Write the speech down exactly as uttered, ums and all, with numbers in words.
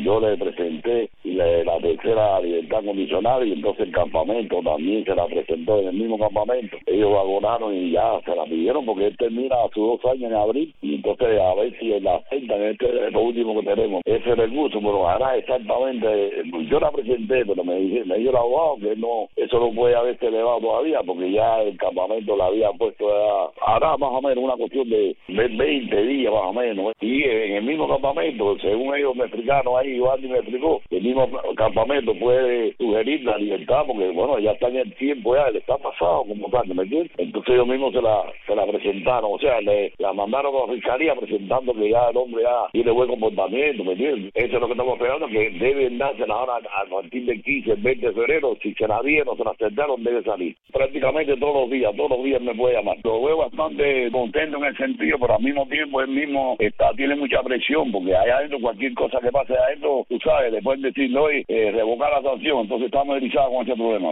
y yo le presenté le, la tercera libertad condicional y entonces el campamento también se la presentó en el mismo campamento. Ellos vagonaron y ya se la pidieron porque él termina sus dos años en abril y entonces a ver si la aceptan. Este es lo último que tenemos, ese recurso, pero ahora exactamente, yo la presenté, pero me, dije, me dijo el abogado que no, eso no puede haberse elevado todavía porque ya el campamento la había puesto ya, ahora más o menos una cuestión de veinte días más o menos, y en el mismo campamento, según ellos me explicaron ahí, Iván me explicó, el mismo campamento puede sugerir la libertad porque bueno, ya está en el tiempo, ya le está pasado como tal, ¿me entiendes? Entonces ellos mismos se la, se la presentaron, o sea, le la mandaron a la fiscalía presentando que ya el hombre ya tiene buen comportamiento, ¿me entiendes? Eso es lo que estamos esperando, que deben dársela ahora a partir del quince, el veinte de febrero, si se la dieron, se la aceptaron, debe salir. Prácticamente todos los días, todos los días me puede llamar. Lo veo bastante contento en el sentido, pero al mismo tiempo él mismo está, tiene mucha presión, porque allá adentro cualquier cosa que pase adentro, tú sabes, le pueden decir, no, eh, revocar la sanción, entonces estamos erizados con ese problema.